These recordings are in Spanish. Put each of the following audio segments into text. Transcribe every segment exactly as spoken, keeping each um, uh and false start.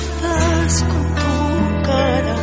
haces con tu cara.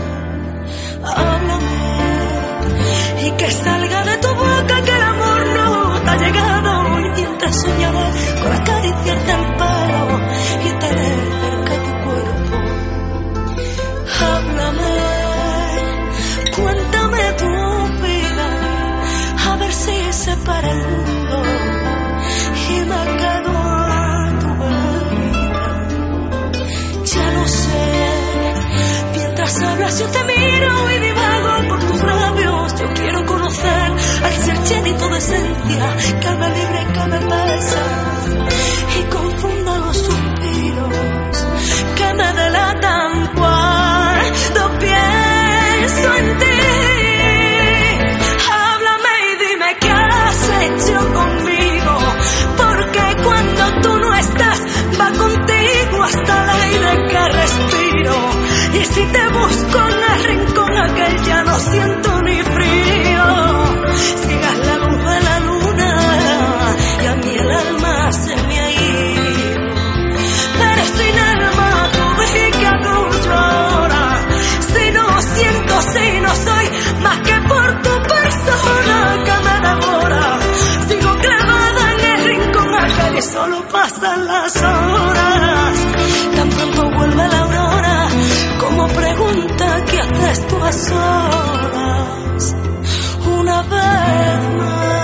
Háblame y que salga de tu boca que el amor no te ha llegado. Y mientras soñaré con acariciarte el pelo y tener cerca tu cuerpo. Háblame, cuéntame tu vida, a ver si se para el mundo y me quedo a tu vida. Ya lo sé, mientras hablas yo te miro y divago por tus labios. Yo quiero conocer al ser llenito de esencia que me libre, que me besa y confunda los suspiros que me delatan cuando pienso en ti. Háblame y dime qué has hecho conmigo, porque cuando tú no estás va contigo hasta el aire que respiro. Y si te busco en el rincón aquel ya no siento ni frío. Sigas la luz de la luna y a mí el alma se me ha ido. Pero sin alma tú ves que hago yo ahora. Si no siento, si no soy más que por tu persona que me devora. Sigo clavada en el rincón aquel y solo pasan las horas. Tan pronto vuelve la aurora, como pregunta ¿qué haces tú a solas? Una vez más.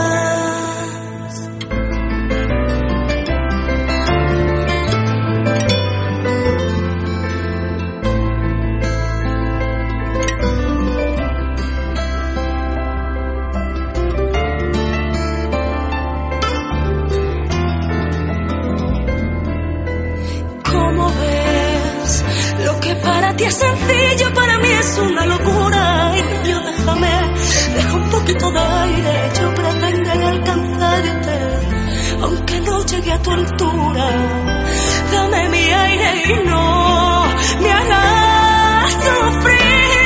¿Cómo ves? Lo que para ti es sencillo, para mí es una locura. Y yo déjame, deja un poquito de aire. Yo pretendo alcanzarte, aunque no llegue a tu altura. Dame mi aire y no me hagas sufrir.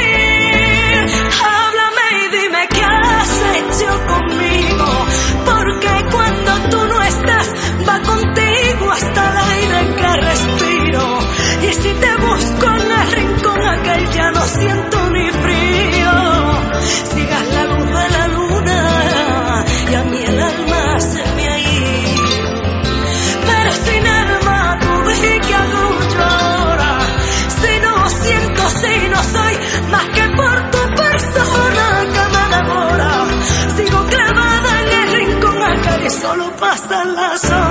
Háblame y dime qué has hecho conmigo, porque cuando tú no estás va contigo hasta el aire que respiro. Y si te busco en el rincón aquel ya no siento ni frío. Sigas la luz de la luna y a mí el alma se me ha ido. Pero sin alma tú ves que hago yo ahora. Si no siento, si no soy más que por tu persona que me devora. Sigo clavada en el rincón aquel y solo pasan las horas.